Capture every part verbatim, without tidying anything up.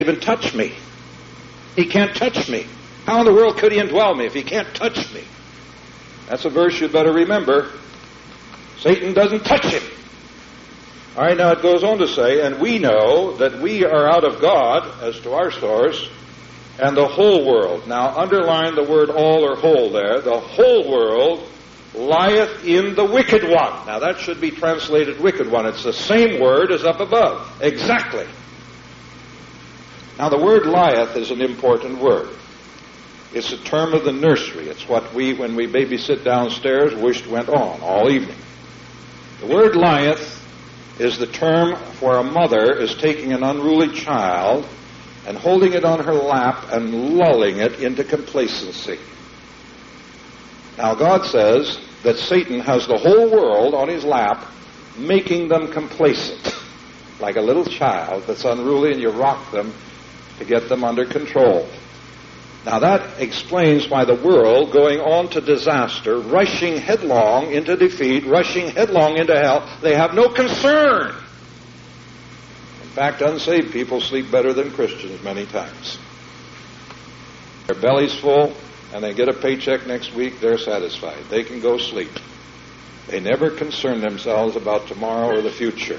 even touch me. He can't touch me. How in the world could he indwell me if he can't touch me? That's a verse you better remember. Satan doesn't touch him. All right, now it goes on to say, and we know that we are out of God as to our source, and the whole world. Now underline the word all or whole there. The whole world lieth in the wicked one. Now that should be translated wicked one. It's the same word as up above. Exactly. Now the word lieth is an important word. It's a term of the nursery. It's what we, when we babysit downstairs, wished went on all evening. The word lieth is the term for a mother is taking an unruly child and holding it on her lap and lulling it into complacency. Now God says that Satan has the whole world on his lap, making them complacent, like a little child that's unruly, and you rock them to get them under control. Now that explains why the world, going on to disaster, rushing headlong into defeat, rushing headlong into hell, they have no concern. In fact, unsaved people sleep better than Christians many times. Their belly's full, and they get a paycheck next week, they're satisfied. They can go sleep. They never concern themselves about tomorrow or the future.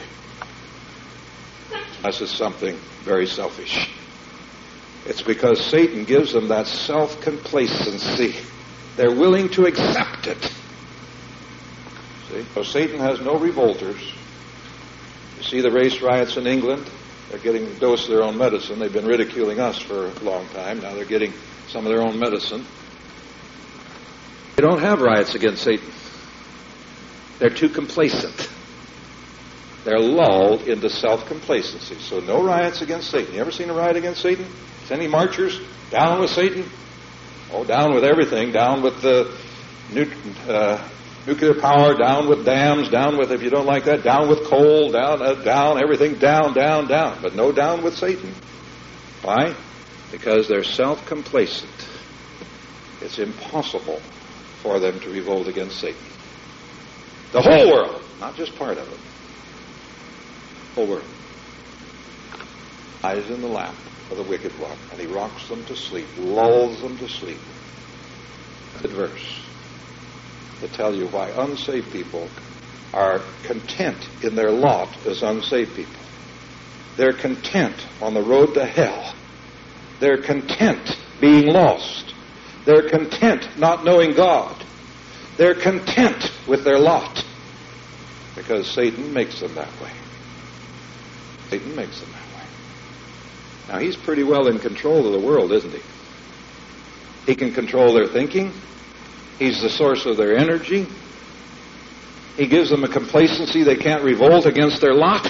This is something very selfish. It's because Satan gives them that self-complacency. They're willing to accept it. See? So Satan has no revolters. You see the race riots in England? They're getting a dose of their own medicine. They've been ridiculing us for a long time. Now they're getting some of their own medicine. They don't have riots against Satan. They're too complacent. They're lulled into self-complacency. So no riots against Satan. You ever seen a riot against Satan? Any marchers? Down with Satan? Oh, down with everything. Down with the nu- uh, nuclear power. Down with dams. Down with, if you don't like that, down with coal. Down, uh, down, everything down, down, down. But no down with Satan. Why? Because they're self-complacent. It's impossible for them to revolt against Satan. The whole world, not just part of it. The whole world lies in the lap of the wicked one, and he rocks them to sleep, lulls them to sleep. Good verse to tell you why unsaved people are content in their lot as unsaved people. They're content on the road to hell. They're content being lost. They're content not knowing God. They're content with their lot because Satan makes them that way. Satan makes them that way. Now, he's pretty well in control of the world, isn't he? He can control their thinking. He's the source of their energy. He gives them a complacency they can't revolt against their lot.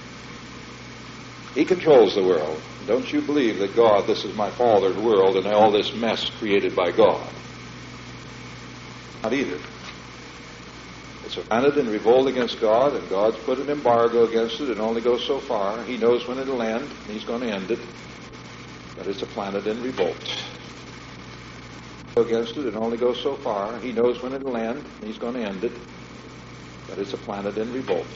He controls the world. Don't you believe that God, this is my Father's world, and all this mess created by God? Not either. It's planted in revolt against God, and God's put an embargo against it. It only goes so far. He knows when it'll end, and he's going to end it. But it's a planet in revolt. Against it, it only goes so far. He knows when it'll end, and he's going to end it. But it's a planet in revolt.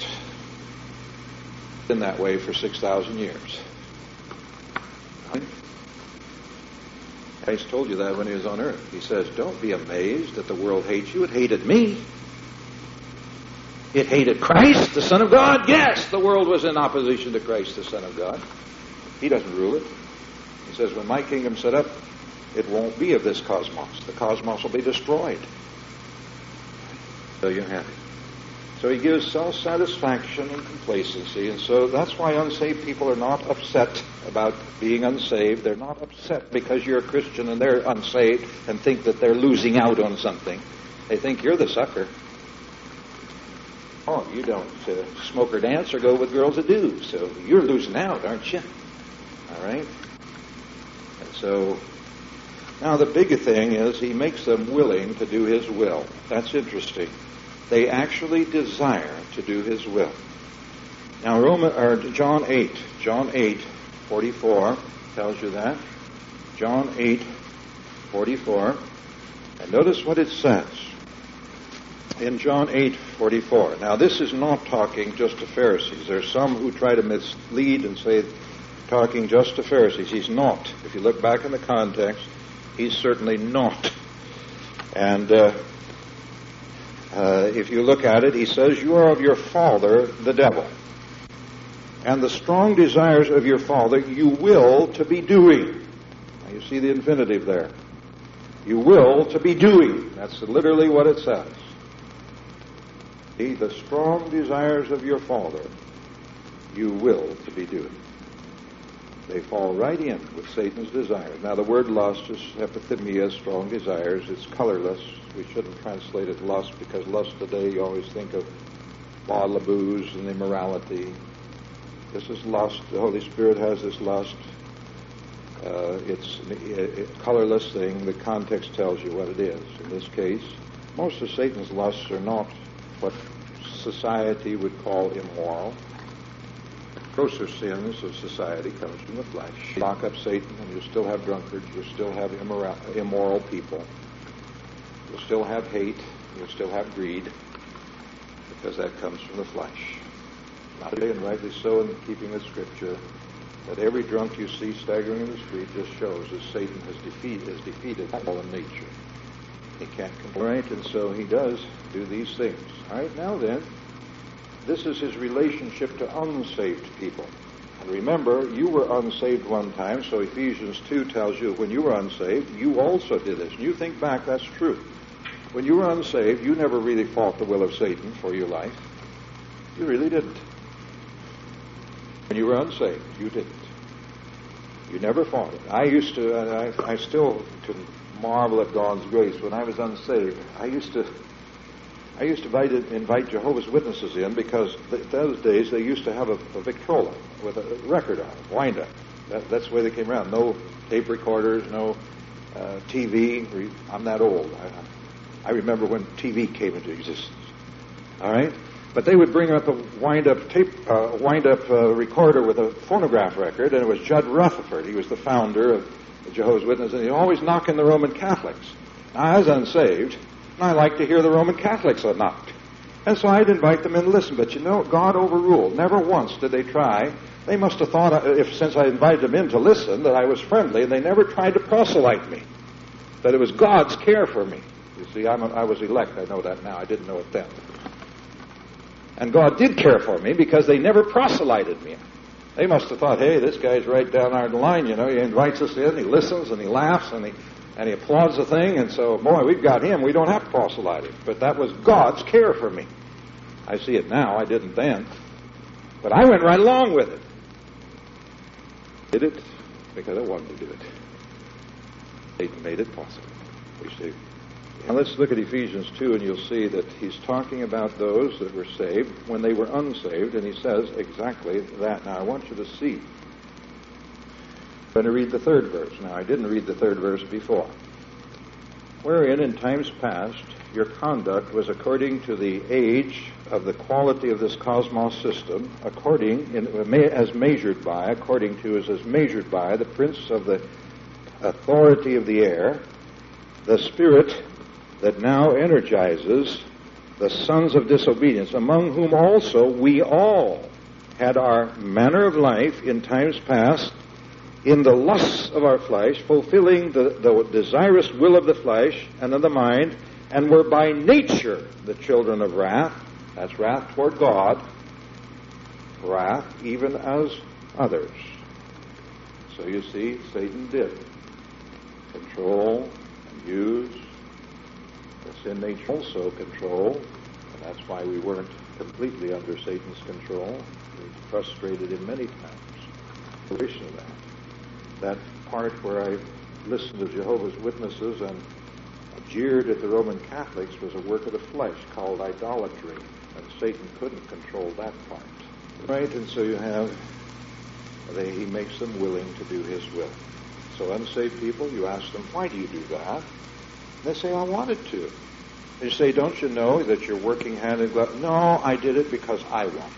Been that way for six thousand years. Christ told you that when he was on earth. He says, don't be amazed that the world hates you. It hated me. It hated Christ, the Son of God. Yes, the world was in opposition to Christ, the Son of God. He doesn't rule it. He says, when my kingdom's set up, it won't be of this cosmos. The cosmos will be destroyed. So you have it. So he gives self-satisfaction and complacency, and so that's why unsaved people are not upset about being unsaved. They're not upset because you're a Christian and they're unsaved and think that they're losing out on something. They think you're the sucker. Oh, you don't uh, smoke or dance or go with girls that do, so you're losing out, aren't you? All right? And so, now the big thing is he makes them willing to do his will. That's interesting. They actually desire to do his will. Now, Roman, or John eight, John eight, forty-four tells you that. John eight, forty-four. And notice what it says in John eight, forty-four. Now, this is not talking just to Pharisees. There's some who try to mislead and say talking just to Pharisees. He's not. If you look back in the context, he's certainly not. And uh, uh, if you look at it, he says, you are of your father, the devil. And the strong desires of your father you will to be doing. Now you see the infinitive there. You will to be doing. That's literally what it says. The strong desires of your father you will to be doing. They fall right in with Satan's desires. Now the word lust is epithemia, strong desires. It's colorless. We shouldn't translate it lust, because lust today you always think of bottle of booze and immorality. This is lust. The Holy Spirit has this lust. Uh, it's a, a colorless thing. The context tells you what it is. In this case, most of Satan's lusts are not what society would call immoral. The grosser sins of society comes from the flesh. Lock up Satan and you still have drunkards, you still have immoral, immoral people, you'll still have hate, you'll still have greed, because that comes from the flesh. Not today, and rightly so, in keeping with Scripture, that every drunk you see staggering in the street just shows that Satan has defeated, has defeated all in nature. He can't control. Right, and so he does do these things. All right, now then, this is his relationship to unsaved people. And remember, you were unsaved one time, so Ephesians two tells you when you were unsaved, you also did this. And you think back, that's true. When you were unsaved, you never really fought the will of Satan for your life. You really didn't. When you were unsaved, you didn't. You never fought it. I used to, uh, I, I still can marvel at God's grace. When I was unsaved, I used to, I used to invite, invite Jehovah's Witnesses in, because th- those days they used to have a, a Victrola with a record on it, wind up. That, that's the way they came around. No tape recorders, no uh, T V. I'm that old. I, I remember when T V came into existence. All right. But they would bring up a wind-up tape, uh, wind-up uh, recorder with a phonograph record, and it was Judd Rutherford. He was the founder of the Jehovah's Witnesses, and he'd always knock in the Roman Catholics. Now, I was unsaved, and I liked to hear the Roman Catholics knock. And so I'd invite them in to listen. But you know, God overruled. Never once did they try. They must have thought, if since I invited them in to listen, that I was friendly, and they never tried to proselyte me, that it was God's care for me. You see, I'm a, I was elect. I know that now. I didn't know it then. And God did care for me, because they never proselyted me. They must have thought, hey, this guy's right down our line, you know. He invites us in, he listens, and he laughs, and he and he applauds the thing, and so, boy, we've got him. We don't have to proselyte him. But that was God's care for me. I see it now. I didn't then. But I went right along with it. Did it because I wanted to do it. Satan made it possible. We see. Now let's look at Ephesians two, and you'll see that he's talking about those that were saved when they were unsaved, and he says exactly that. Now I want you to see. I'm going to read the third verse. Now I didn't read the third verse before. Wherein in times past your conduct was according to the age of the quality of this cosmos system, according, in, as measured by, according to, as, as measured by the prince of the authority of the air, the spirit that now energizes the sons of disobedience, among whom also we all had our manner of life in times past, in the lusts of our flesh, fulfilling the, the desirous will of the flesh and of the mind, and were by nature the children of wrath. That's wrath toward God, wrath even as others. So you see, Satan did control and use. The sin nature also control, and that's why we weren't completely under Satan's control. We were frustrated in many times. Of that. that part where I listened to Jehovah's Witnesses and jeered at the Roman Catholics was a work of the flesh called idolatry, and Satan couldn't control that part. Right, and so you have, they, he makes them willing to do his will. So unsaved people, you ask them, why do you do that? They say, I wanted to. You say, don't you know that you're working hand in glove? No, I did it because I want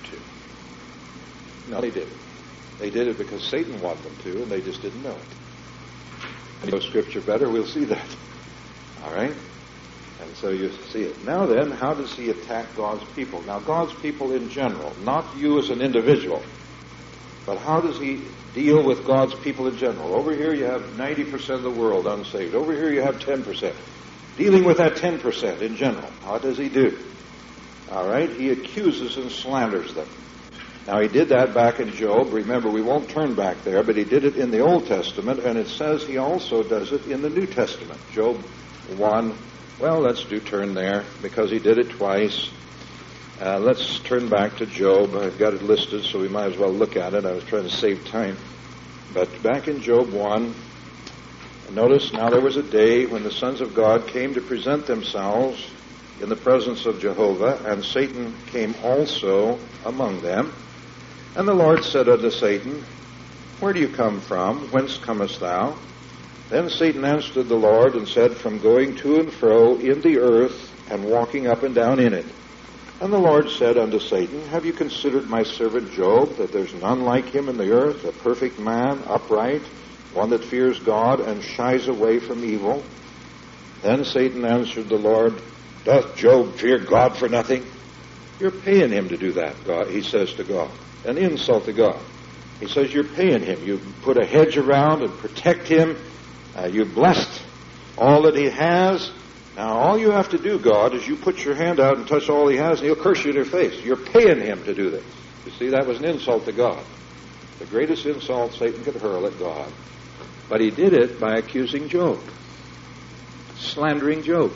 to. No, they didn't. They did it because Satan wanted them to, and they just didn't know it. And you know Scripture better, we'll see that. All right? And so you see it. Now then, how does he attack God's people? Now, God's people in general, not you as an individual. But how does he deal with God's people in general? Over here you have ninety percent of the world unsaved. Over here you have ten percent. Dealing with that ten percent in general, how does he do? All right, he accuses and slanders them. Now, he did that back in Job. Remember, we won't turn back there, but he did it in the Old Testament, and it says he also does it in the New Testament. Job one, well, let's do turn there, because he did it twice. Uh, let's turn back to Job. I've got it listed, so we might as well look at it. I was trying to save time. But back in Job one, notice, now there was a day when the sons of God came to present themselves in the presence of Jehovah, and Satan came also among them. And the Lord said unto Satan, Where do you come from? Whence comest thou? Then Satan answered the Lord and said, From going to and fro in the earth, and walking up and down in it. And the Lord said unto Satan, Have you considered my servant Job, that there's none like him in the earth, a perfect man, upright, one that fears God and shies away from evil? Then Satan answered the Lord, Doth Job fear God for nothing? You're paying him to do that, God, he says to God. An insult to God. He says you're paying him. You put a hedge around and protect him. Uh, you blessed all that he has. Now, all you have to do, God, is you put your hand out and touch all he has, and he'll curse you in your face. You're paying him to do this. You see, that was an insult to God. The greatest insult Satan could hurl at God. But he did it by accusing Job. Slandering Job.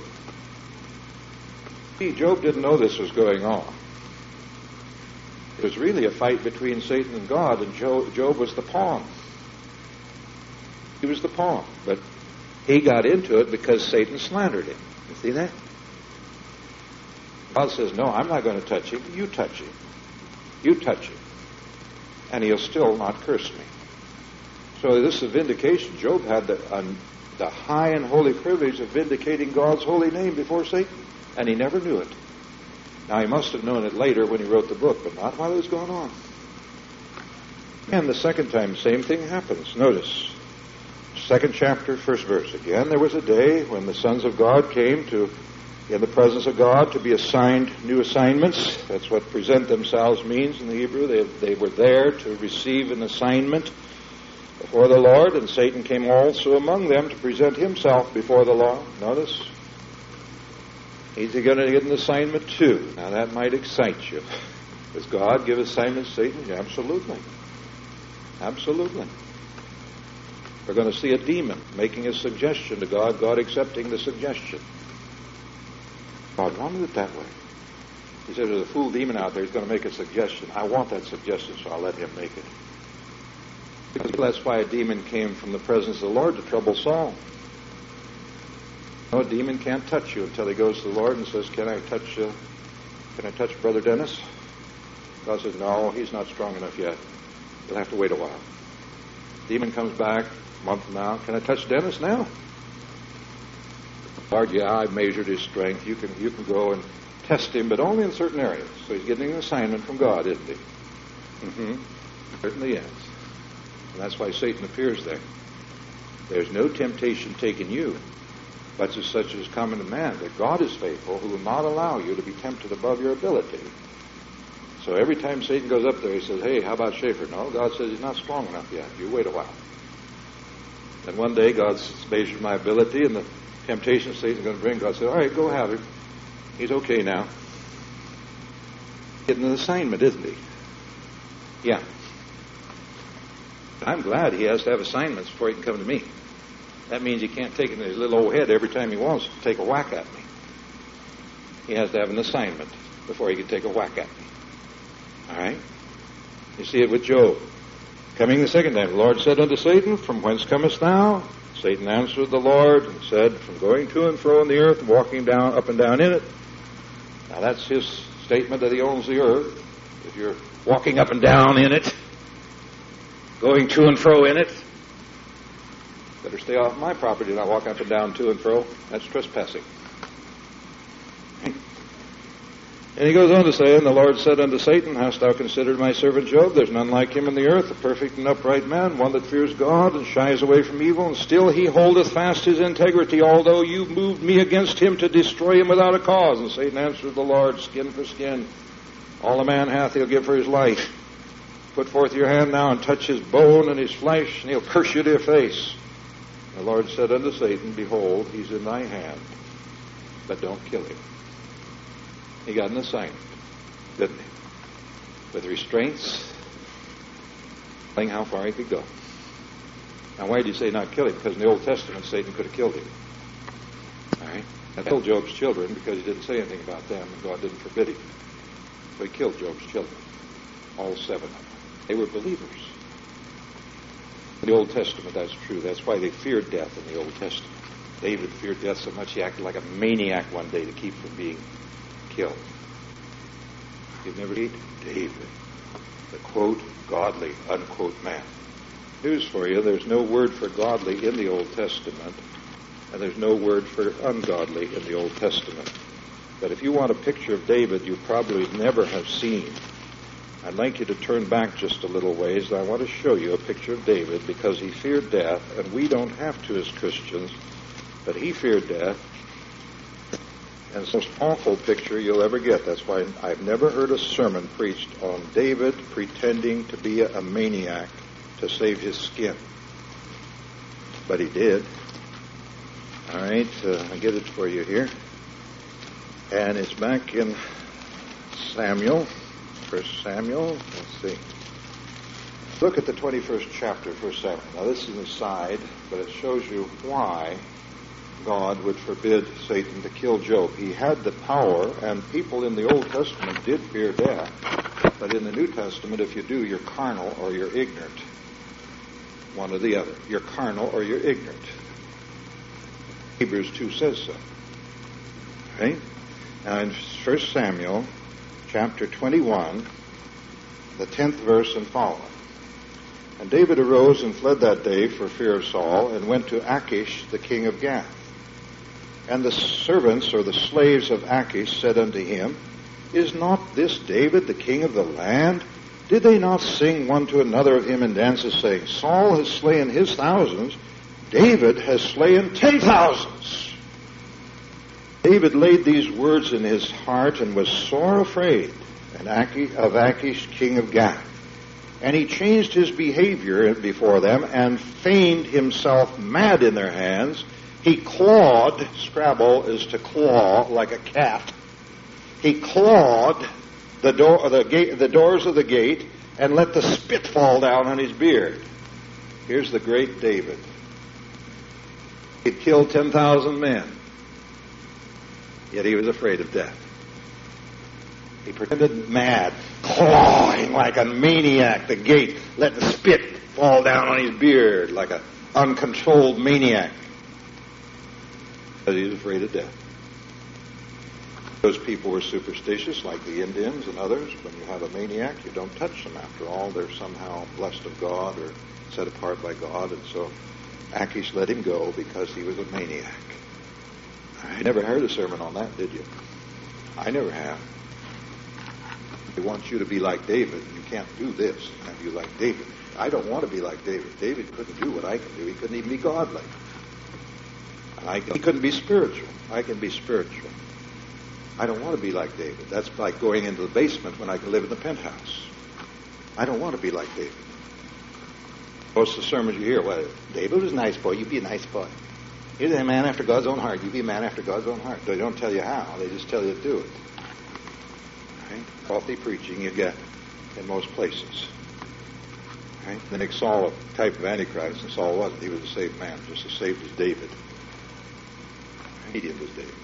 See, Job didn't know this was going on. It was really a fight between Satan and God, and Job, Job was the pawn. He was the pawn. But he got into it because Satan slandered him. You see that? God says, no, I'm not going to touch him. You touch him. You touch him. And he'll still not curse me. So this is a vindication. Job had the, um, the high and holy privilege of vindicating God's holy name before Satan. And he never knew it. Now, he must have known it later when he wrote the book, but not while it was going on. And the second time, same thing happens. Notice, second chapter, first verse. Again, there was a day when the sons of God came to, in the presence of God, to be assigned new assignments. That's what present themselves means in the Hebrew. They, they were there to receive an assignment before the Lord, and Satan came also among them to present himself before the Lord. Notice, he's going to get an assignment too. Now that might excite you. Does God give assignments to Satan? Yeah, absolutely. Absolutely. We're going to see a demon making a suggestion to God, God accepting the suggestion. God wanted it that way. He said, there's a fool demon out there, he's going to make a suggestion. I want that suggestion, so I'll let him make it. Because that's why a demon came from the presence of the Lord to trouble Saul. No, a demon can't touch you until he goes to the Lord and says, Can I touch uh, can I touch Brother Dennis? God says, no, he's not strong enough yet. You'll have to wait a while. Demon comes back a month from now. Can I touch Dennis now? Lord, yeah, I've measured his strength. You can you can go and test him, but only in certain areas. So he's getting an assignment from God, isn't he? Mm-hmm. Certainly is. And that's why Satan appears there. There's no temptation taking you, but to such as common to man, that God is faithful, who will not allow you to be tempted above your ability. So every time Satan goes up there, he says, hey, how about Schaefer? No, God says he's not strong enough yet. You wait a while. Then one day, God's measured my ability, and the temptation Satan's going to bring, God says, all right, go have him. He's okay now. Getting an assignment, isn't he? Yeah. I'm glad he has to have assignments before he can come to me. That means he can't take it in his little old head every time he wants to take a whack at me. He has to have an assignment before he can take a whack at me. All right? You see it with Job. Coming the second time, the Lord said unto Satan, From whence comest thou? Satan answered the Lord and said, From going to and fro in the earth and walking down up and down in it. Now that's his statement that he owns the earth. If you're walking up and down in it, going to and fro in it, better stay off my property and not walk up and down to and fro. That's trespassing. And he goes on to say, And the Lord said unto Satan, Hast thou considered my servant Job? There's none like him in the earth, a perfect and upright man, one that fears God and shies away from evil, and still he holdeth fast his integrity, although you moved me against him to destroy him without a cause. And Satan answered the Lord, Skin for skin. All a man hath he'll give for his life. Put forth your hand now and touch his bone and his flesh, and he'll curse you to your face. The Lord said unto Satan, behold, he's in thy hand, but don't kill him. He got an assignment, didn't he? With restraints, telling how far he could go. Now, why did you say not kill him? Because in the Old Testament, Satan could have killed him. All right? And killed Job's children because he didn't say anything about them, and God didn't forbid him. So he killed Job's children, all seven of them. They were believers. In the Old Testament, that's true. That's why they feared death in the Old Testament. David feared death so much he acted like a maniac one day to keep from being killed. You've never heard David, the quote, godly, unquote man. News for you, there's no word for godly in the Old Testament, and there's no word for ungodly in the Old Testament. But if you want a picture of David you probably never have seen, I'd like you to turn back just a little ways. I want to show you a picture of David because he feared death, and we don't have to as Christians, but he feared death. And it's the most awful picture you'll ever get. That's why I've never heard a sermon preached on David pretending to be a, a maniac to save his skin. But he did. All right, uh, I'll get it for you here. And it's back in Samuel. First Samuel, let's see. Look at the twenty-first chapter, First Samuel. Now this is an aside, but it shows you why God would forbid Satan to kill Job. He had the power, and people in the Old Testament did fear death. But in the New Testament, if you do, you're carnal or you're ignorant. One or the other. You're carnal or you're ignorant. Hebrews two says so. Okay? Now in First Samuel, chapter twenty-one, the tenth verse and following. And David arose and fled that day for fear of Saul, and went to Achish, the king of Gath. And the servants or the slaves of Achish said unto him, Is not this David the king of the land? Did they not sing one to another of him in dances, saying, Saul has slain his thousands, David has slain ten thousands? David laid these words in his heart and was sore afraid of Achish, king of Gath. And he changed his behavior before them and feigned himself mad in their hands. He clawed, Scrabble is to claw like a cat. He clawed the, door, the, gate, the doors of the gate and let the spit fall down on his beard. Here's the great David. He killed ten thousand men. Yet he was afraid of death. He pretended mad, clawing like a maniac the gate, letting the spit fall down on his beard like an uncontrolled maniac. Because he was afraid of death. Those people were superstitious, like the Indians and others. When you have a maniac, you don't touch them. After all, they're somehow blessed of God or set apart by God. And so Achish let him go because he was a maniac. I never heard a sermon on that, did you? I never have. They want you to be like David. You can't do this and have you like David. I don't want to be like David. David couldn't do what I can do. He couldn't even be godly. And I, he couldn't be spiritual. I can be spiritual. I don't want to be like David. That's like going into the basement when I can live in the penthouse. I don't want to be like David. Most of the sermons you hear, well, David was a nice boy. You be a nice boy. He's a man after God's own heart. You be a man after God's own heart. They don't tell you how. They just tell you to do it. Right? Faulty preaching you get in most places. Right? They make Saul a type of Antichrist, and Saul wasn't. He was a saved man, just as saved as David. Medium was David.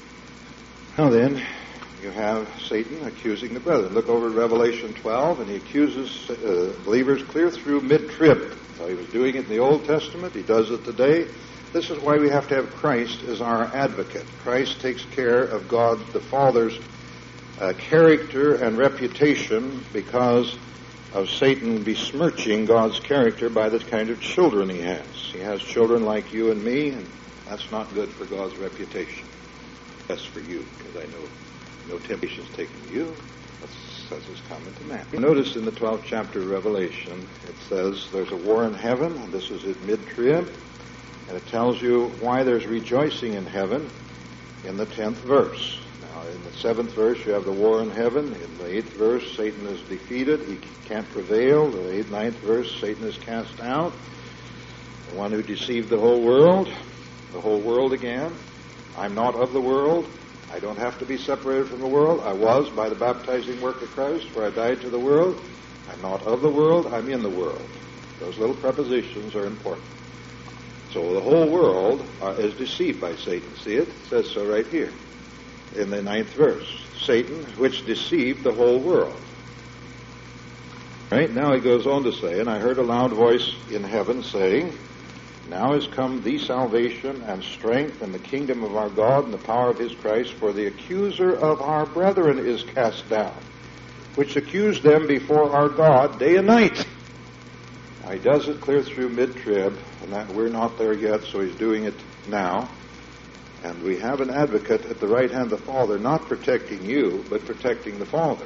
Now then, you have Satan accusing the brethren. Look over at Revelation twelve, and he accuses uh, believers clear through mid-trib. So he was doing it in the Old Testament. He does it today. This is why we have to have Christ as our advocate. Christ takes care of God the Father's uh, character and reputation because of Satan besmirching God's character by the kind of children he has. He has children like you and me, and that's not good for God's reputation. That's for you, because I know no temptation is taken to you. That's as is common to man. Notice in the twelfth chapter of Revelation, it says there's a war in heaven, and this is at mid-trib. And it tells you why there's rejoicing in heaven in the tenth verse. Now, in the seventh verse, you have the war in heaven. In the eighth verse, Satan is defeated. He can't prevail. In the eighth, ninth verse, Satan is cast out. The one who deceived the whole world, the whole world again. I'm not of the world. I don't have to be separated from the world. I was by the baptizing work of Christ, for I died to the world. I'm not of the world. I'm in the world. Those little prepositions are important. So the whole world uh, is deceived by Satan. See it? It says so right here in the ninth verse. Satan, which deceived the whole world. Right? Now he goes on to say, and I heard a loud voice in heaven saying, now is come the salvation and strength and the kingdom of our God and the power of his Christ, for the accuser of our brethren is cast down, which accused them before our God day and night. Now, he does it clear through mid-trib, and that we're not there yet, so he's doing it now. And we have an advocate at the right hand of the Father, not protecting you, but protecting the Father.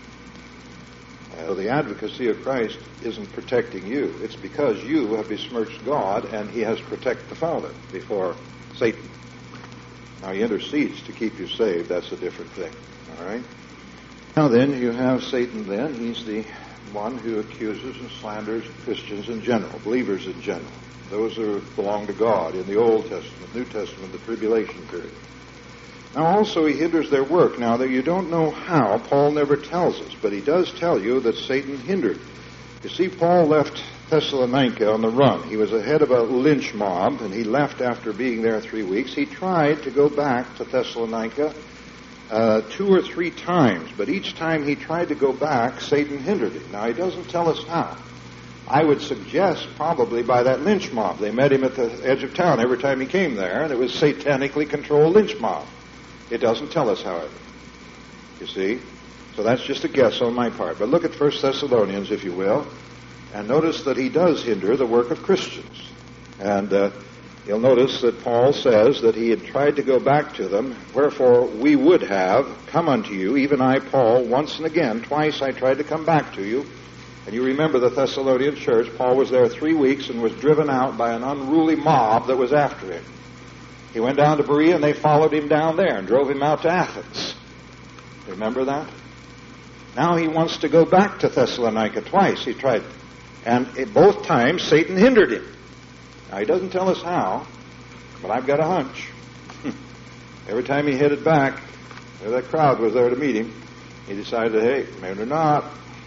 So the advocacy of Christ isn't protecting you. It's because you have besmirched God, and he has to protect the Father before Satan. Now, he intercedes to keep you saved. That's a different thing. All right? Now then, you have Satan then. He's the one who accuses and slanders Christians in general, believers in general. Those who belong to God in the Old Testament, New Testament, the tribulation period. Now also he hinders their work. Now that you don't know how, Paul never tells us, but he does tell you that Satan hindered. You see, Paul left Thessalonica on the run. He was ahead of a lynch mob, and he left after being there three weeks. He tried to go back to Thessalonica uh, two or three times, but each time he tried to go back, Satan hindered him. Now he doesn't tell us how. I would suggest probably by that lynch mob. They met him at the edge of town every time he came there, and it was satanically controlled lynch mob. It doesn't tell us, however. You see? So that's just a guess on my part. But look at First Thessalonians, if you will, and notice that he does hinder the work of Christians. And uh, you'll notice that Paul says that he had tried to go back to them, wherefore we would have come unto you, even I, Paul, once and again. Twice I tried to come back to you. And you remember the Thessalonian church. Paul was there three weeks and was driven out by an unruly mob that was after him. He went down to Berea, and they followed him down there and drove him out to Athens. Remember that? Now he wants to go back to Thessalonica twice. He tried. And it, both times, Satan hindered him. Now, he doesn't tell us how, but I've got a hunch. Every time he headed back, that crowd was there to meet him. He decided, hey, maybe not.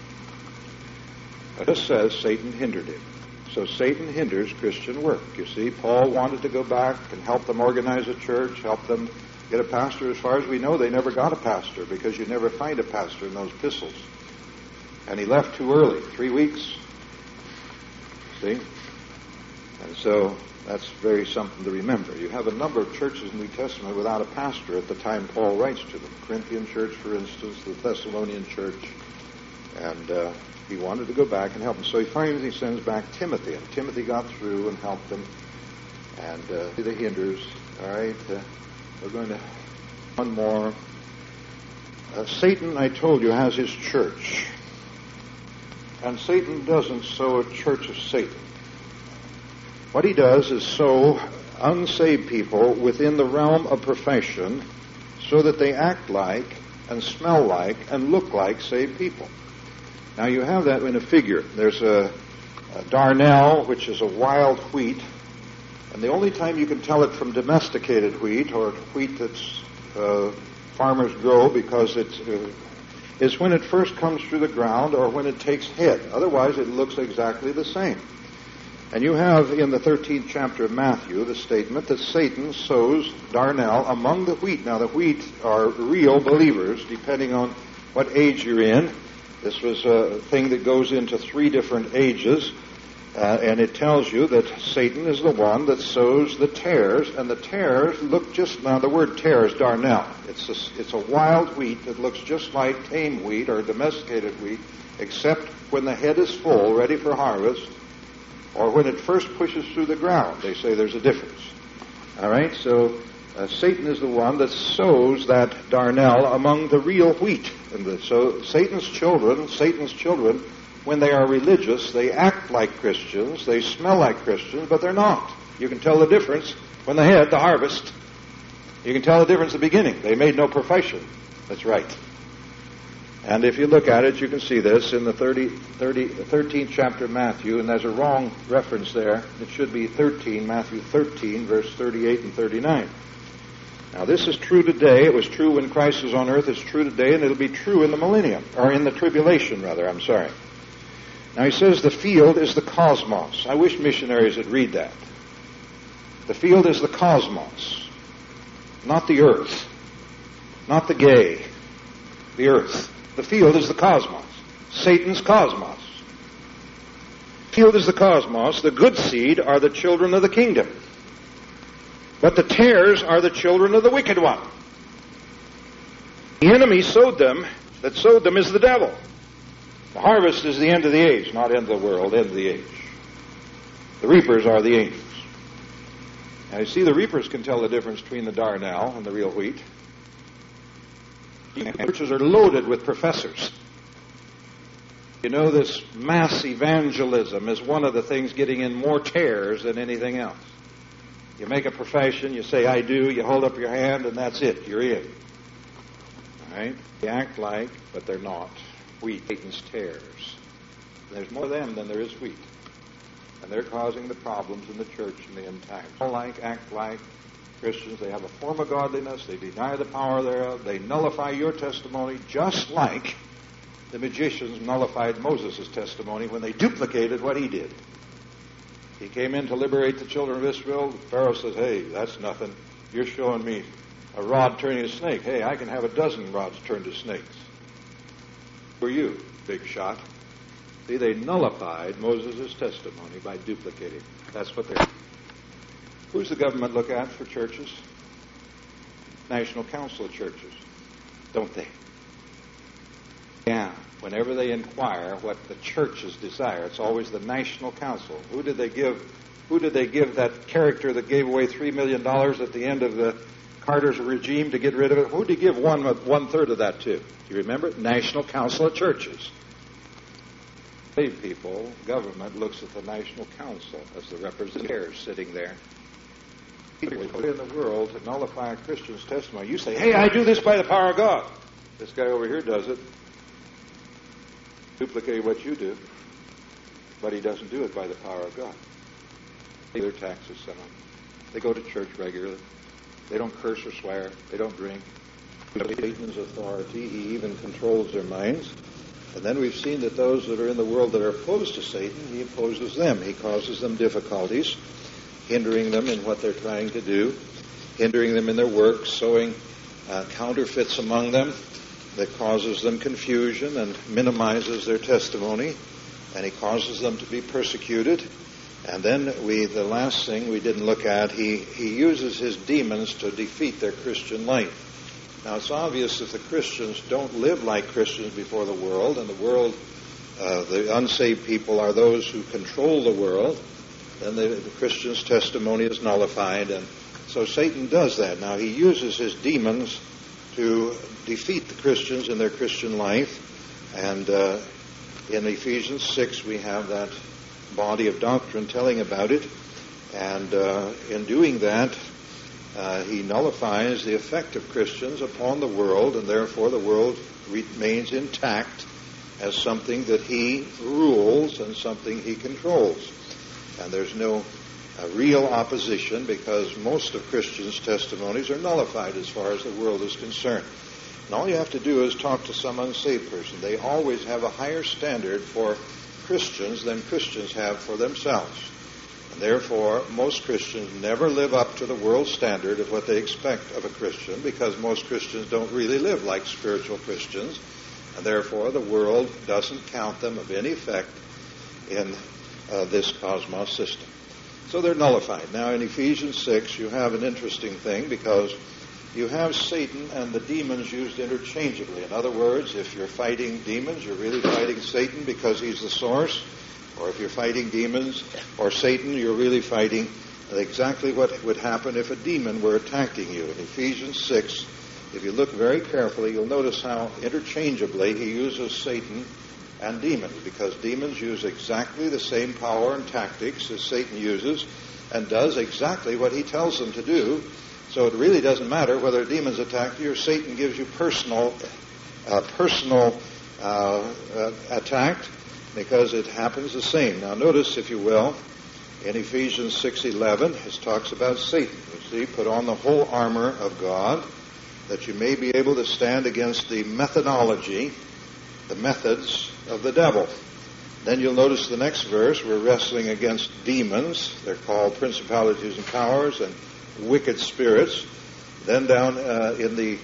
It just says Satan hindered him. So Satan hinders Christian work. You see, Paul wanted to go back and help them organize a church, help them get a pastor. As far as we know, they never got a pastor because you never find a pastor in those epistles. And he left too early, three weeks. See? And so that's very something to remember. You have a number of churches in the New Testament without a pastor at the time Paul writes to them. Corinthian church, for instance, the Thessalonian church. And uh, he wanted to go back and help them. So he finally sends back Timothy. And Timothy got through and helped them. And uh, the hinders. All right. Uh, we're going to... One more. Uh, Satan, I told you, has his church. And Satan doesn't sow a church of Satan. What he does is sow unsaved people within the realm of profession so that they act like and smell like and look like saved people. Now you have that in a figure. There's a, a darnel, which is a wild wheat, and the only time you can tell it from domesticated wheat or wheat that's uh, farmers grow because it's uh, is when it first comes through the ground or when it takes head. Otherwise, it looks exactly the same. And you have in the thirteenth chapter of Matthew the statement that Satan sows darnel among the wheat. Now, the wheat are real believers, depending on what age you're in. This was a thing that goes into three different ages, uh, and it tells you that Satan is the one that sows the tares, and the tares look just, now the word tare is darnel. It's a, it's a wild wheat that looks just like tame wheat or domesticated wheat, except when the head is full, ready for harvest, or when it first pushes through the ground. They say there's a difference. All right, so uh, Satan is the one that sows that darnel among the real wheat. And the, so Satan's children, Satan's children, when they are religious, they act like Christians, they smell like Christians, but they're not. You can tell the difference when the head, the harvest. You can tell the difference at the beginning. They made no profession. That's right. And if you look at it, you can see this in the thirty, thirty, thirteenth chapter of Matthew, and there's a wrong reference there. It should be thirteen, Matthew thirteen, verse thirty-eight and thirty-nine. Now, this is true today. It was true when Christ was on earth. It's true today, and it'll be true in the millennium, or in the tribulation, rather. I'm sorry. Now, he says the field is the cosmos. I wish missionaries would read that. The field is the cosmos, not the earth, not the gay, the earth. The field is the cosmos, Satan's cosmos. The field is the cosmos. The good seed are the children of the kingdom. But the tares are the children of the wicked one. The enemy sowed them. That sowed them is the devil. The harvest is the end of the age, not end of the world, end of the age. The reapers are the angels. Now you see, the reapers can tell the difference between the darnel and the real wheat. Churches are loaded with professors. You know, this mass evangelism is one of the things getting in more tares than anything else. You make a profession, you say, I do, you hold up your hand, and that's it, you're in. All right? They act like, but they're not. Wheat, Satan's tares. There's more of them than there is wheat. And they're causing the problems in the church in the end times. All like, act like Christians. They have a form of godliness. They deny the power thereof. They nullify your testimony, just like the magicians nullified Moses' testimony when they duplicated what he did. He came in to liberate the children of Israel. Pharaoh says, hey, that's nothing. You're showing me a rod turning a snake. Hey, I can have a dozen rods turned to snakes. Who are you, big shot? See, they nullified Moses' testimony by duplicating. That's what they're... Who's the government look at for churches? National Council of Churches, don't they? Yeah. Whenever they inquire what the churches desire, it's always the National Council. Who did they give? Who did they give that character that gave away three million dollars at the end of the Carter's regime to get rid of it? Who did he give one one third of that to? Do you remember it? National Council of Churches. Saved people, government looks at the National Council as the representatives sitting there. People in the world to nullify a Christian's testimony. You say, hey, I do this by the power of God. This guy over here does it. Duplicate what you do, but he doesn't do it by the power of God. They pay their taxes, some of them. They go to church regularly. They don't curse or swear. They don't drink. Satan's authority, he even controls their minds. And then we've seen that those that are in the world that are opposed to Satan, he opposes them. He causes them difficulties, hindering them in what they're trying to do, hindering them in their work, sowing uh, counterfeits among them that causes them confusion and minimizes their testimony, and he causes them to be persecuted. And then we, the last thing we didn't look at, he, he uses his demons to defeat their Christian life. Now, it's obvious if the Christians don't live like Christians before the world, and the world, uh, the unsaved people are those who control the world, then the, the Christian's testimony is nullified. And so Satan does that. Now, he uses his demons to defeat the Christians in their Christian life. And uh, in Ephesians six, we have that body of doctrine telling about it. And uh, in doing that, uh, he nullifies the effect of Christians upon the world, and therefore the world remains intact as something that he rules and something he controls. And there's no uh, real opposition, because most of Christians' testimonies are nullified as far as the world is concerned. And all you have to do is talk to some unsaved person. They always have a higher standard for Christians than Christians have for themselves. And therefore, most Christians never live up to the world standard of what they expect of a Christian, because most Christians don't really live like spiritual Christians. And therefore, the world doesn't count them of any effect in uh, this cosmos system. So they're nullified. Now, in Ephesians six, you have an interesting thing, because you have Satan and the demons used interchangeably. In other words, if you're fighting demons, you're really fighting Satan because he's the source. Or if you're fighting demons or Satan, you're really fighting exactly what would happen if a demon were attacking you. In Ephesians six, if you look very carefully, you'll notice how interchangeably he uses Satan and demons, because demons use exactly the same power and tactics as Satan uses, and does exactly what he tells them to do. So it really doesn't matter whether a demon's attacked you or Satan gives you personal, uh, personal uh, uh, attack, because it happens the same. Now notice, if you will, in Ephesians six eleven, it talks about Satan. You see, put on the whole armor of God, that you may be able to stand against the methodology, the methods of the devil. Then you'll notice the next verse, we're wrestling against demons. They're called principalities and powers and wicked spirits. Then down uh, in the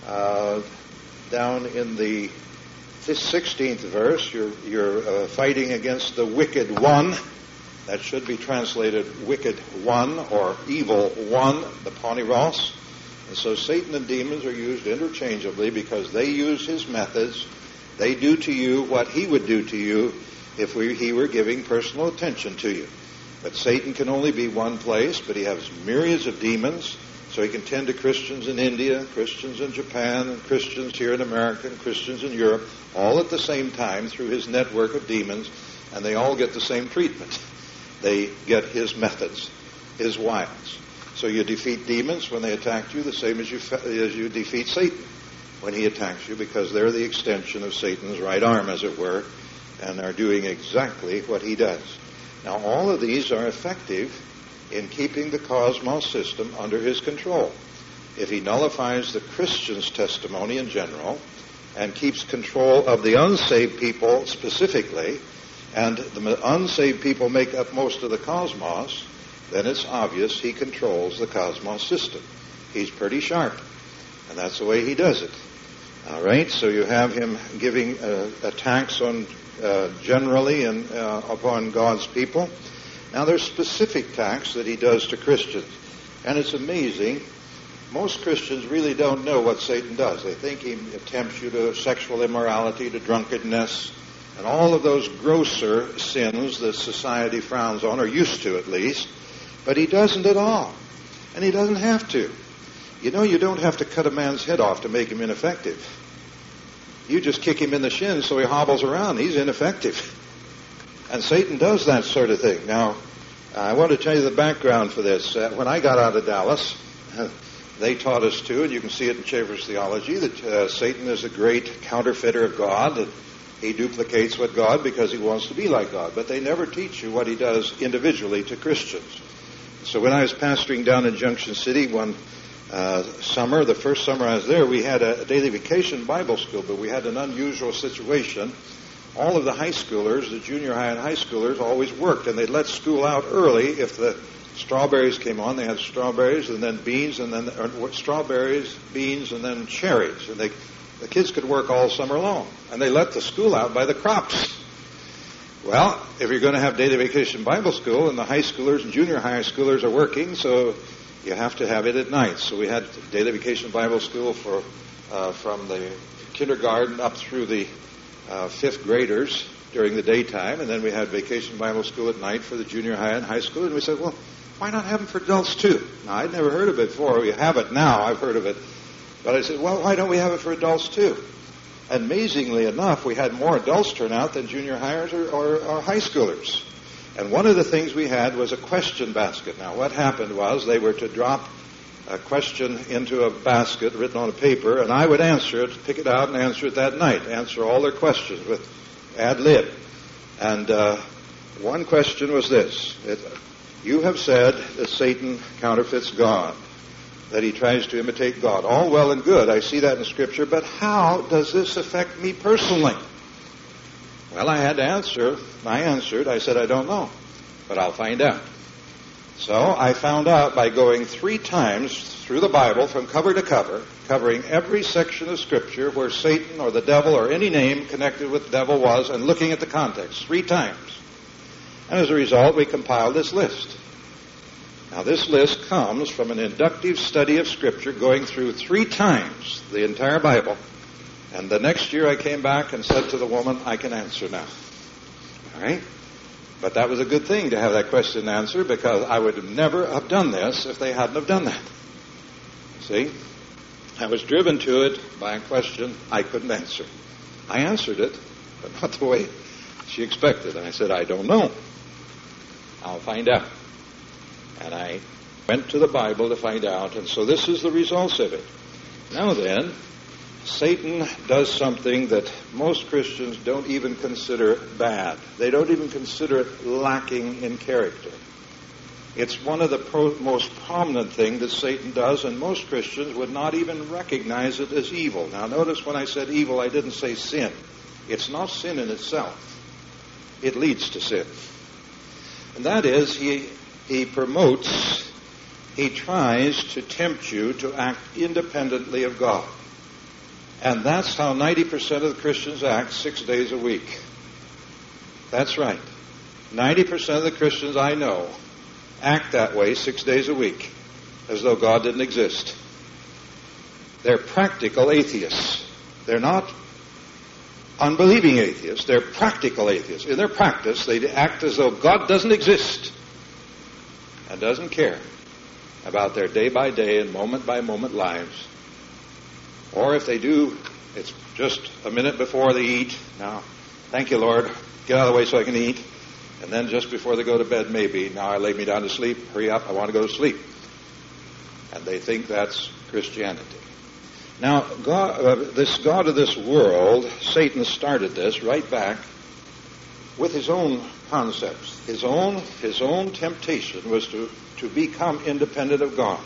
uh, down in the sixteenth verse, you're you're uh, fighting against the wicked one. That should be translated wicked one or evil one, the Poniros. And so Satan and demons are used interchangeably because they use his methods. They do to you what he would do to you if we, he were giving personal attention to you. But Satan can only be one place, but he has myriads of demons, so he can tend to Christians in India, Christians in Japan, and Christians here in America, and Christians in Europe, all at the same time through his network of demons, and they all get the same treatment. They get his methods, his wiles. So you defeat demons when they attack you the same as you, as you defeat Satan when he attacks you, because they're the extension of Satan's right arm, as it were, and are doing exactly what he does. Now, all of these are effective in keeping the cosmos system under his control. If he nullifies the Christian's testimony in general and keeps control of the unsaved people specifically, and the unsaved people make up most of the cosmos, then it's obvious he controls the cosmos system. He's pretty sharp, and that's the way he does it. All right, so you have him giving uh, attacks on uh, generally and uh, upon God's people. Now, there's specific attacks that he does to Christians, and it's amazing. Most Christians really don't know what Satan does. They think he tempts you to sexual immorality, to drunkenness, and all of those grosser sins that society frowns on, or used to at least. But he doesn't at all, and he doesn't have to. You know, you don't have to cut a man's head off to make him ineffective. You just kick him in the shins so he hobbles around. He's ineffective. And Satan does that sort of thing. Now, I want to tell you the background for this. Uh, when I got out of Dallas, uh, they taught us too, and you can see it in Chafer's theology, that uh, Satan is a great counterfeiter of God, that he duplicates what God because he wants to be like God. But they never teach you what he does individually to Christians. So when I was pastoring down in Junction City one uh, summer, the first summer I was there, we had a daily vacation Bible school, but we had an unusual situation. All of the high schoolers, the junior high and high schoolers, always worked, and they'd let school out early. If the strawberries came on, they had strawberries and then beans, and then or strawberries, beans, and then cherries. And they, the kids could work all summer long, and they let the school out by the crops. Well, if you're going to have daily vacation Bible school, and the high schoolers and junior high schoolers are working, so you have to have it at night. So we had daily vacation Bible school for uh, from the kindergarten up through the uh, fifth graders during the daytime, and then we had vacation Bible school at night for the junior high and high school. And we said, well, why not have them for adults too? Now, I'd never heard of it before. We have it now. I've heard of it. But I said, well, why don't we have it for adults too? Amazingly enough, we had more adults turn out than junior hires or, or, or high schoolers. And one of the things we had was a question basket. Now, what happened was they were to drop a question into a basket written on a paper, and I would answer it, pick it out, and answer it that night, answer all their questions with ad lib. And uh, one question was this: it, you have said that Satan counterfeits God, that he tries to imitate God. All well and good. I see that in Scripture, but how does this affect me personally? Well, I had to answer. I answered. I said, I don't know, but I'll find out. So I found out by going three times through the Bible from cover to cover, covering every section of Scripture where Satan or the devil or any name connected with the devil was, and looking at the context three times. And as a result, we compiled this list. Now, this list comes from an inductive study of Scripture, going through three times the entire Bible. And the next year I came back and said to the woman, I can answer now. All right? But that was a good thing to have that question answered, because I would have never have done this if they hadn't have done that. See? I was driven to it by a question I couldn't answer. I answered it, but not the way she expected. And I said, I don't know. I'll find out. And I Went to the Bible to find out, and so this is the results of it. Now then, Satan does something that most Christians don't even consider bad. They don't even consider it lacking in character. It's one of the pro- most prominent things that Satan does, and most Christians would not even recognize it as evil. Now notice when I said evil, I didn't say sin. It's not sin in itself. It leads to sin. And that is, he, he promotes, he tries to tempt you to act independently of God. And that's how ninety percent of the Christians act six days a week. That's right. ninety percent of the Christians I know act that way six days a week, as though God didn't exist. They're practical atheists. They're not unbelieving atheists. They're practical atheists. In their practice, they act as though God doesn't exist and doesn't care about their day-by-day and moment-by-moment lives. Or if they do, it's just a minute before they eat. Now, thank you, Lord. Get out of the way so I can eat. And then just before they go to bed, maybe, now I lay me down to sleep. Hurry up, I want to go to sleep. And they think that's Christianity. Now, God, uh, this God of this world, Satan started this right back with his own concepts. His own, his own temptation was to, to become independent of God.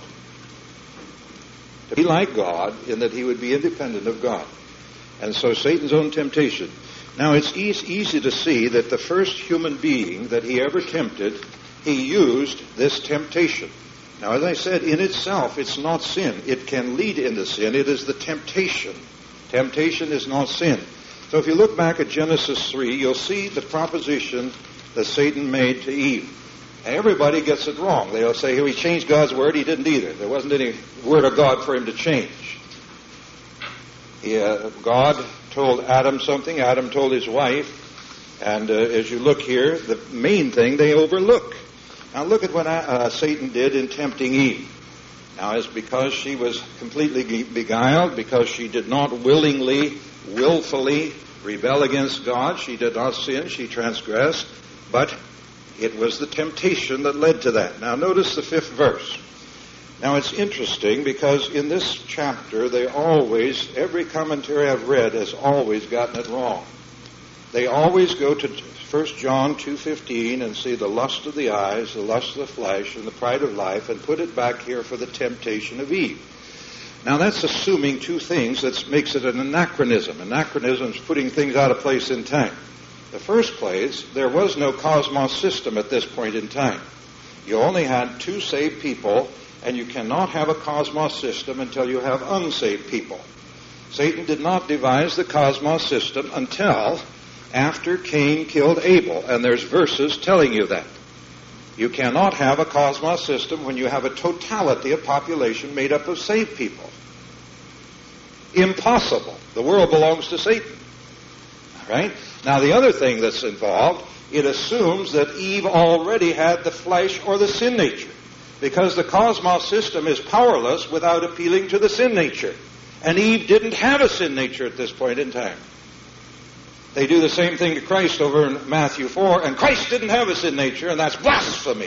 To be like God in that he would be independent of God. And so Satan's own temptation. Now, it's easy, easy to see that the first human being that he ever tempted, he used this temptation. Now, as I said, in itself, it's not sin. It can lead into sin. It is the temptation. Temptation is not sin. So if you look back at Genesis three, you'll see the proposition that Satan made to Eve. Everybody gets it wrong. They'll say, he changed God's word. He didn't either. There wasn't any word of God for him to change. Yeah, God told Adam something. Adam told his wife. And uh, as you look here, the main thing they overlook. Now look at what uh, Satan did in tempting Eve. Now it's because she was completely beguiled, because she did not willingly, willfully rebel against God. She did not sin. She transgressed. But it was the temptation that led to that. Now notice the fifth verse. Now it's interesting because in this chapter they always, every commentary I've read has always gotten it wrong. They always go to First John two fifteen and see the lust of the eyes, the lust of the flesh, and the pride of life, and put it back here for the temptation of Eve. Now that's assuming two things that makes it an anachronism. Anachronism is putting things out of place in time. The first place, there was no cosmos system at this point in time. You only had two saved people, and you cannot have a cosmos system until you have unsaved people. Satan did not devise the cosmos system until after Cain killed Abel, and there's verses telling you that. You cannot have a cosmos system when you have a totality of population made up of saved people. Impossible. The world belongs to Satan. All right? Now, the other thing that's involved, it assumes that Eve already had the flesh or the sin nature, because the cosmos system is powerless without appealing to the sin nature. And Eve didn't have a sin nature at this point in time. They do the same thing to Christ over in Matthew four, and Christ didn't have a sin nature, and that's blasphemy.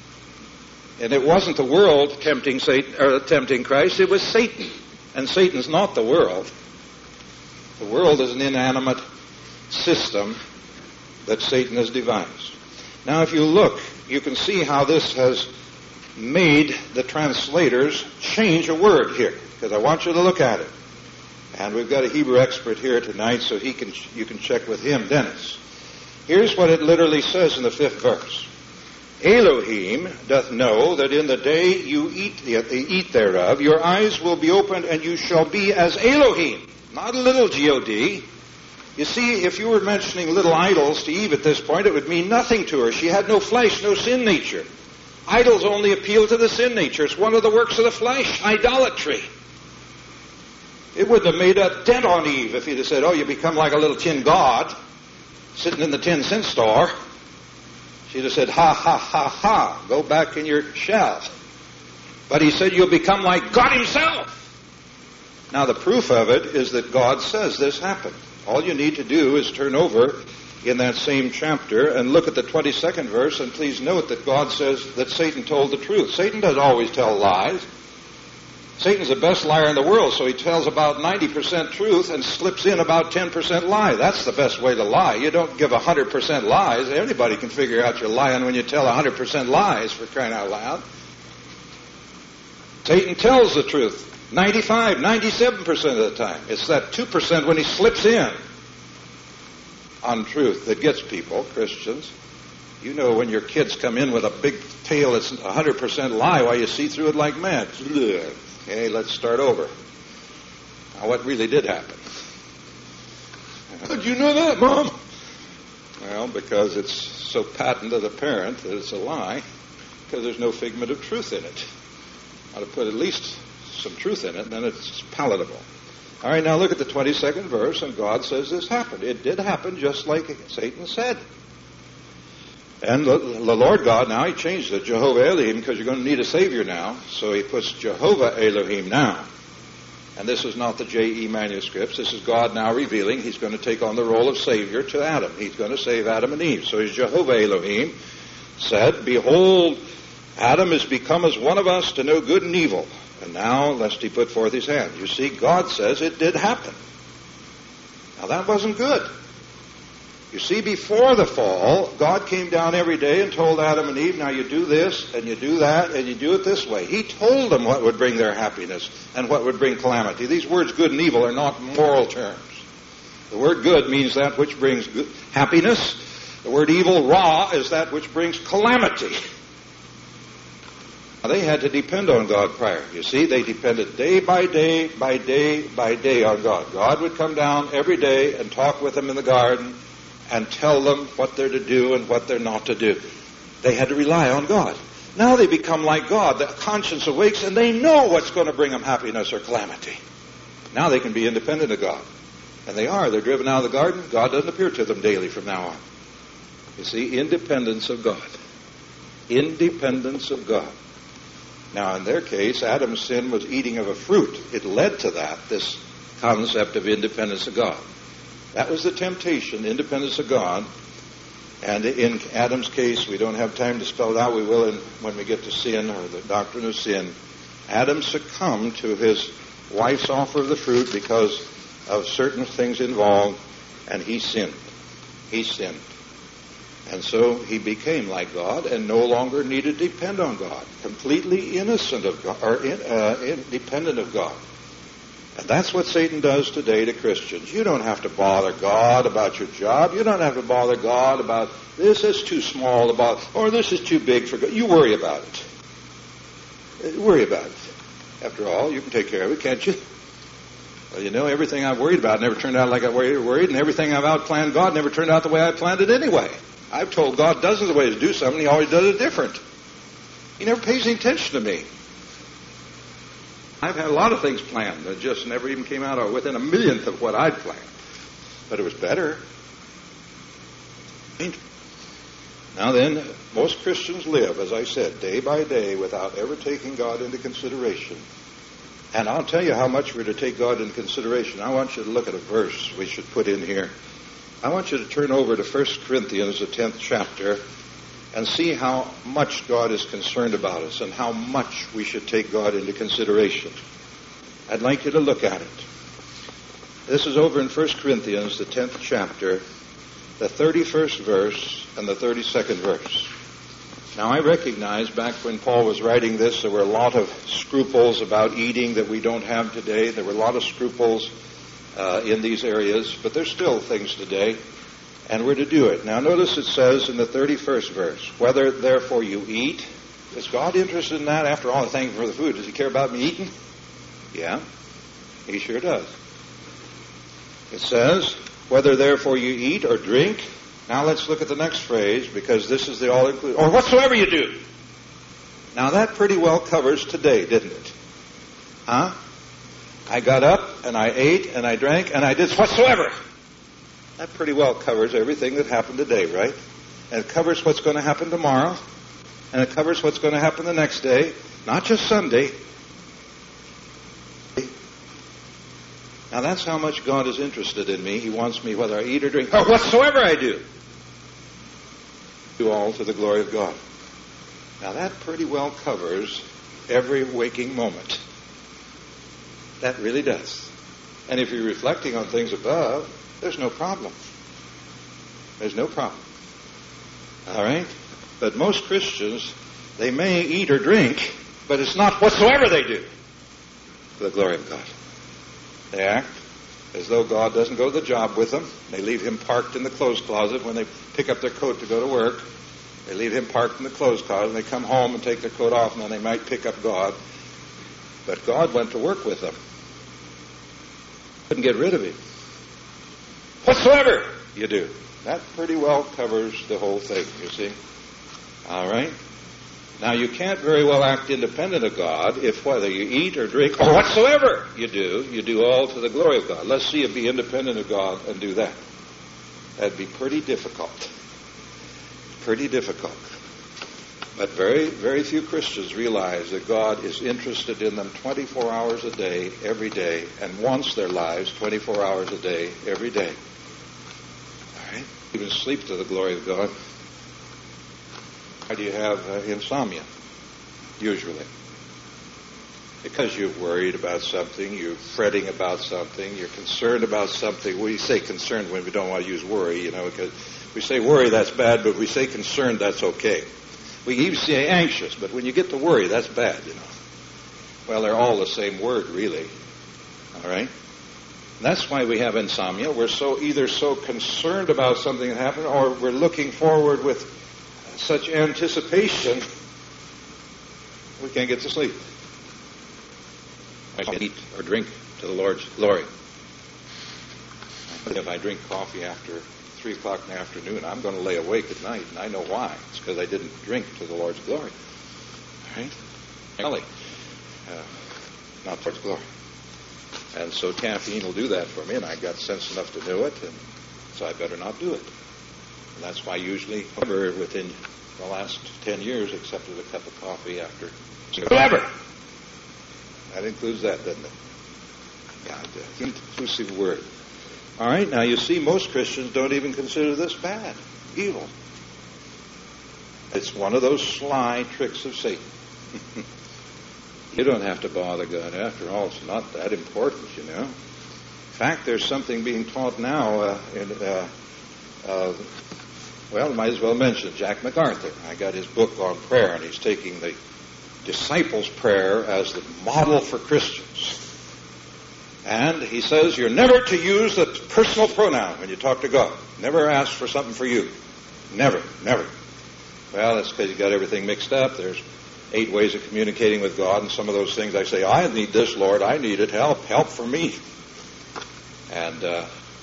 And it wasn't the world tempting Satan, or tempting Christ, it was Satan. And Satan's not the world. The world is an inanimate system that Satan has devised. Now, if you look, you can see how this has made the translators change a word here, because I want you to look at it. And we've got a Hebrew expert here tonight, so he can you can check with him, Dennis. Here's what it literally says in the fifth verse. Elohim doth know that in the day you eat, eat thereof, your eyes will be opened, and you shall be as Elohim. Not a little G O D. You see, if you were mentioning little idols to Eve at this point, it would mean nothing to her. She had no flesh, no sin nature. Idols only appeal to the sin nature. It's one of the works of the flesh, idolatry. It wouldn't have made a dent on Eve if he'd have said, oh, you become like a little tin god sitting in the ten cent store. She'd have said, ha, ha, ha, ha, go back in your shell. But he said, you'll become like God himself. Now, the proof of it is that God says this happened. All you need to do is turn over in that same chapter and look at the twenty-second verse, and please note that God says that Satan told the truth. Satan doesn't always tell lies. Satan's the best liar in the world, so he tells about ninety percent truth and slips in about ten percent lie. That's the best way to lie. You don't give one hundred percent lies. Anybody can figure out you're lying when you tell one hundred percent lies, for crying out loud. Satan tells the truth ninety-five, ninety-seven percent of the time. It's that two percent when he slips in on truth that gets people, Christians. You know when your kids come in with a big tale that's one hundred percent lie, why you see through it like mad. Okay, let's start over. Now, what really did happen? How'd you know that, Mom? Well, because it's so patent to the parent that it's a lie, because there's no figment of truth in it. Ought to put at least some truth in it, and then it's palatable. All right, now look at the twenty-second verse, and God says this happened. It did happen just like Satan said. And the, the Lord God, now he changed it, Jehovah Elohim, because you're going to need a Savior now. So he puts Jehovah Elohim now. And this is not the J E manuscripts. This is God now revealing he's going to take on the role of Savior to Adam. He's going to save Adam and Eve. So he's Jehovah Elohim said, Behold, Adam is become as one of us to know good and evil. And now, lest he put forth his hand. You see, God says it did happen. Now that wasn't good. You see, before the fall, God came down every day and told Adam and Eve, now you do this, and you do that, and you do it this way. He told them what would bring their happiness and what would bring calamity. These words, good and evil, are not moral terms. The word good means that which brings good, happiness. The word evil, ra, is that which brings calamity. Now, they had to depend on God prior. You see, they depended day by day, by day, by day on God. God would come down every day and talk with them in the garden and tell them what they're to do and what they're not to do. They had to rely on God. Now they become like God. The conscience awakes and they know what's going to bring them happiness or calamity. Now they can be independent of God. And they are. They're driven out of the garden. God doesn't appear to them daily from now on. You see, independence of God. Independence of God. Now in their case, Adam's sin was eating of a fruit. It led to that, this concept of independence of God. That was the temptation, independence of God. And in Adam's case, we don't have time to spell it out. We will in, when we get to sin, or the doctrine of sin. Adam succumbed to his wife's offer of the fruit because of certain things involved, and he sinned. He sinned. And so he became like God and no longer needed to depend on God. Completely innocent of God, or in, uh, independent of God. And that's what Satan does today to Christians. You don't have to bother God about your job. You don't have to bother God about this is too small, about or this is too big for God. You worry about it. Worry about it. After all, you can take care of it, can't you? Well, you know, everything I've worried about never turned out like I worried, and everything I've outplanned God never turned out the way I planned it anyway. I've told God dozens of ways to do something. He always does it different. He never pays any attention to me. I've had a lot of things planned that just never even came out within a millionth of what I'd planned. But it was better. Now then, most Christians live, as I said, day by day without ever taking God into consideration. And I'll tell you how much we're to take God into consideration. I want you to look at a verse we should put in here. I want you to turn over to First Corinthians, the tenth chapter, and see how much God is concerned about us and how much we should take God into consideration. I'd like you to look at it. This is over in First Corinthians, the tenth chapter, the thirty-first verse and the thirty-second verse. Now, I recognize back when Paul was writing this, there were a lot of scruples about eating that we don't have today. There were a lot of scruples uh, in these areas, but there's still things today. And we're to do it. Now notice it says in the thirty-first verse, whether therefore you eat. Is God interested in that? After all, thank Him for the food. Does He care about me eating? Yeah, He sure does. It says, whether therefore you eat or drink. Now let's look at the next phrase, because this is the all-inclusive. Or whatsoever you do. Now that pretty well covers today, didn't it? Huh? I got up and I ate and I drank and I did whatsoever. That pretty well covers everything that happened today, right? And it covers what's going to happen tomorrow. And it covers what's going to happen the next day. Not just Sunday. Now that's how much God is interested in me. He wants me, whether I eat or drink, or whatsoever I do, do all to the glory of God. Now that pretty well covers every waking moment. That really does. And if you're reflecting on things above, there's no problem. There's no problem. All right? But most Christians, they may eat or drink, but it's not whatsoever they do for the glory of God. They act as though God doesn't go to the job with them. They leave him parked in the clothes closet when they pick up their coat to go to work. They leave him parked in the clothes closet, and they come home and take their coat off, and then they might pick up God. But God went to work with them. Couldn't get rid of him. Whatsoever you do. That pretty well covers the whole thing, you see. All right? Now, you can't very well act independent of God if whether you eat or drink or whatsoever you do, you do all to the glory of God. Let's see you be independent of God and do that. That'd be pretty difficult. Pretty difficult. But very, very few Christians realize that God is interested in them twenty-four hours a day, every day, and wants their lives twenty-four hours a day, every day. All right? Even sleep to the glory of God. Why do you have uh, insomnia, usually? Because you're worried about something, you're fretting about something, you're concerned about something. We say concerned when we don't want to use worry, you know, because we say worry, that's bad, but we say concerned, that's okay. We even say anxious, but when you get to worry, that's bad, you know. Well, they're all the same word, really. All right? And that's why we have insomnia. We're so either so concerned about something that happened, or we're looking forward with such anticipation, we can't get to sleep. I can't eat or drink to the Lord's glory. If I drink coffee after three o'clock in the afternoon, I'm going to lay awake at night, and I know why. It's because I didn't drink to the Lord's glory. All right? Really. Uh, not towards glory. And so caffeine will do that for me, and I got sense enough to know it, and so I better not do it. And that's why usually, never within the last ten years, accepted a cup of coffee after whatever. That includes that, doesn't it? God, uh, inclusive word. All right, now you see, most Christians don't even consider this bad, evil. It's one of those sly tricks of Satan. You don't have to bother God. After all, it's not that important, you know. In fact, there's something being taught now uh, in, uh, uh, well, might as well mention Jack MacArthur. I got his book on prayer, and he's taking the disciples' prayer as the model for Christians. And he says you're never to use the personal pronoun when you talk to God. Never ask for something for you. Never, never. Well, that's because you got everything mixed up. There's eight ways of communicating with God, and some of those things I say, I need this, Lord, I need it, help, help for me. And uh,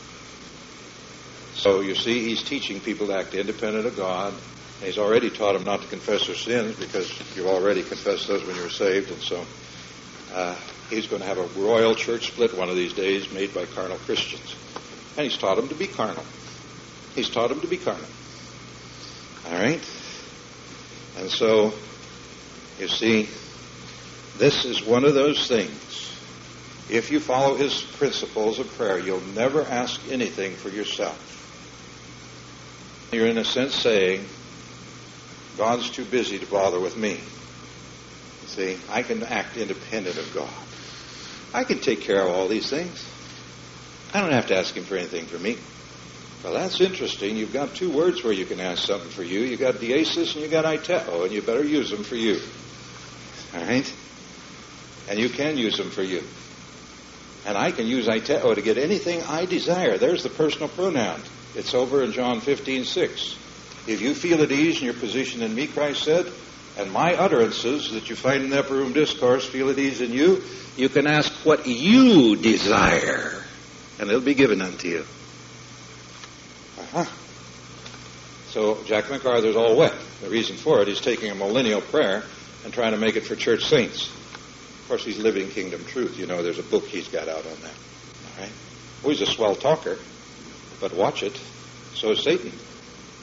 so you see, he's teaching people to act independent of God. And he's already taught them not to confess their sins because you've already confessed those when you were saved, and so uh, he's going to have a royal church split one of these days made by carnal Christians. And he's taught them to be carnal. He's taught them to be carnal. All right? And so, you see, this is one of those things. If you follow his principles of prayer, you'll never ask anything for yourself. You're in a sense saying, God's too busy to bother with me. You see, I can act independent of God. I can take care of all these things. I don't have to ask him for anything for me. Well, that's interesting. You've got two words where you can ask something for you. You've got diesis and you've got aiteo, and you better use them for you. All right? And you can use them for you. And I can use aiteo to get anything I desire. There's the personal pronoun. It's over in John fifteen six. If you feel at ease in your position in me, Christ said, and my utterances that you find in the upper room discourse feel at ease in you, you can ask what you desire, and it'll be given unto you. Uh-huh. So Jack MacArthur's all wet. The reason for it, he's taking a millennial prayer and trying to make it for church saints. Of course, he's living kingdom truth. You know, there's a book he's got out on that. All right? Well, he's a swell talker, but watch it. So is Satan.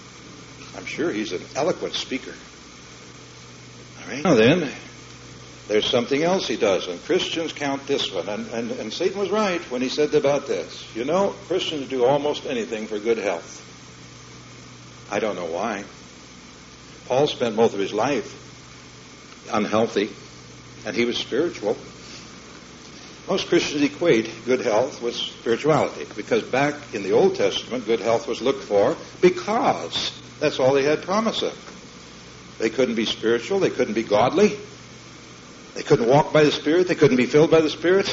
I'm sure he's an eloquent speaker. All right? Now then, there's something else he does, and Christians count this one. And, and, and Satan was right when he said about this. You know, Christians do almost anything for good health. I don't know why. Paul spent most of his life unhealthy, and he was spiritual. Most Christians equate good health with spirituality, because back in the Old Testament, good health was looked for because that's all they had promise of. They couldn't be spiritual, they couldn't be godly, they couldn't walk by the Spirit, they couldn't be filled by the Spirit.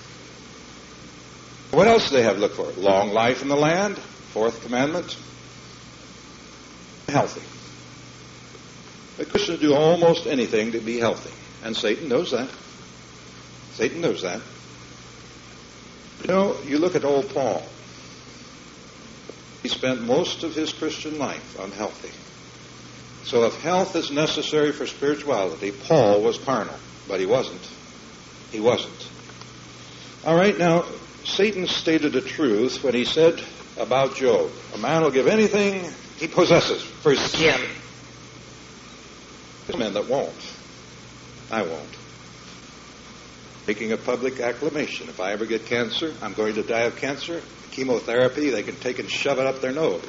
What else do they have to look for? Long life in the land, fourth commandment. Healthy. But Christians do almost anything to be healthy. And Satan knows that. Satan knows that. You know, you look at old Paul. He spent most of his Christian life unhealthy. So if health is necessary for spirituality, Paul was carnal. But he wasn't. He wasn't. All right, now, Satan stated a truth when he said about Job, a man will give anything he possesses for his skin. There's men that won't. I won't. Making a public acclamation. If I ever get cancer, I'm going to die of cancer. Chemotherapy, they can take and shove it up their nose.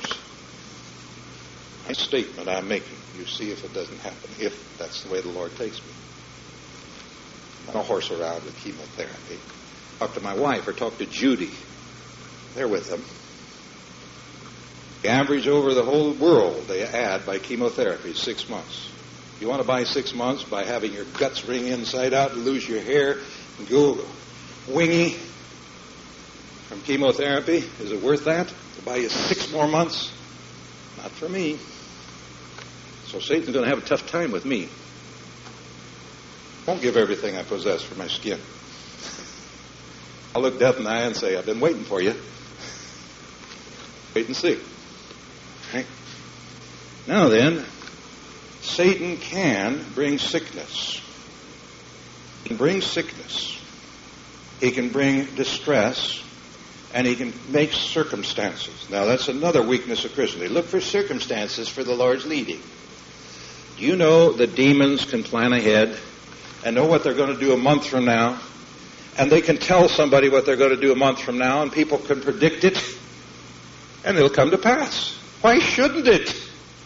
A statement I'm making. You see if it doesn't happen, if that's the way the Lord takes me. I don't horse around with chemotherapy. Talk to my wife or talk to Judy. They're with them. The average over the whole world they add by chemotherapy is six months. You want to buy six months by having your guts wring inside out and lose your hair and go wingy from chemotherapy? Is it worth that? To buy you six more months? Not for me. So Satan's going to have a tough time with me. Won't give everything I possess for my skin. I'll look death in the eye and say, I've been waiting for you. Wait and see. Okay. Now then, Satan can bring sickness. He can bring sickness. He can bring distress. And he can make circumstances. Now that's another weakness of Christians. They look for circumstances for the Lord's leading. Do you know the demons can plan ahead and know what they're going to do a month from now? And they can tell somebody what they're going to do a month from now, and people can predict it, and it'll come to pass. Why shouldn't it?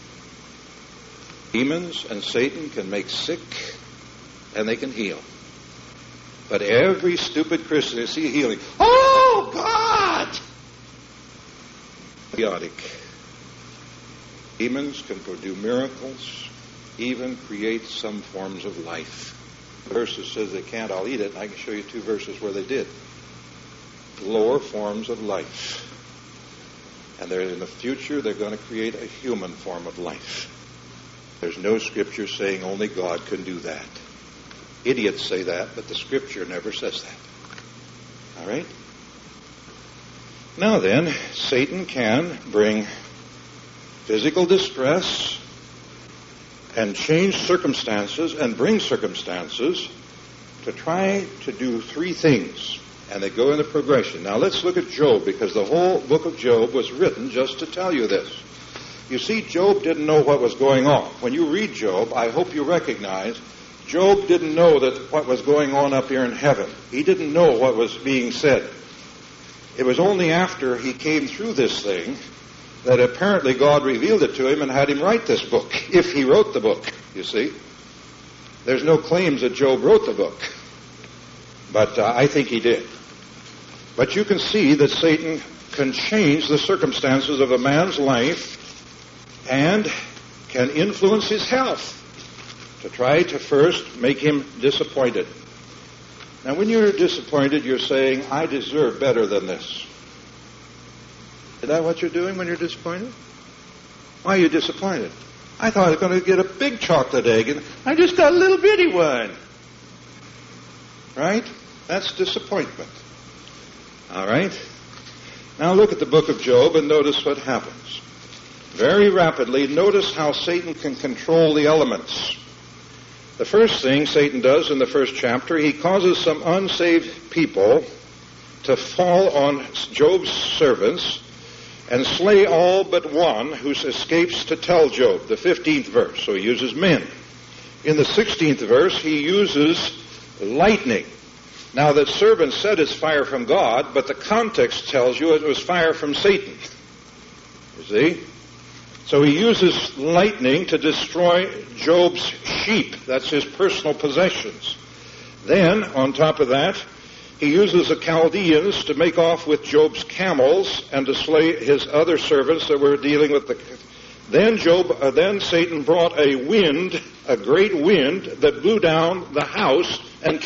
Demons and Satan can make sick, and they can heal. But every stupid Christian, you see healing. Oh, God! Idiotic. Demons can do miracles, even create some forms of life. The verse that says they can't, I'll eat it, and I can show you two verses where they did. Lower forms of life. And they're, in the future, they're going to create a human form of life. There's no scripture saying only God can do that. Idiots say that, but the scripture never says that. All right? Now then, Satan can bring physical distress and change circumstances and bring circumstances to try to do three things. And they go in the progression. Now let's look at Job, because the whole book of Job was written just to tell you this. You see, Job didn't know what was going on. When you read Job, I hope you recognize, Job didn't know that what was going on up here in heaven. He didn't know what was being said. It was only after he came through this thing that apparently God revealed it to him and had him write this book, if he wrote the book, you see. There's no claims that Job wrote the book, but uh, I think he did. But you can see that Satan can change the circumstances of a man's life and can influence his health to try to first make him disappointed. Now, when you're disappointed, you're saying, I deserve better than this. Is that what you're doing when you're disappointed? Why are you disappointed? I thought I was going to get a big chocolate egg, and I just got a little bitty one. Right? That's disappointment. All right? Now look at the book of Job and notice what happens. Very rapidly, notice how Satan can control the elements. The first thing Satan does in the first chapter, he causes some unsaved people to fall on Job's servants and slay all but one who escapes to tell Job, the fifteenth verse. So he uses men. In the sixteenth verse, he uses lightning. Now, the servant said it's fire from God, but the context tells you it was fire from Satan. You see? So he uses lightning to destroy Job's sheep. That's his personal possessions. Then, on top of that, he uses the Chaldeans to make off with Job's camels and to slay his other servants that were dealing with the... Then Job, uh, then Satan brought a wind, a great wind, that blew down the house and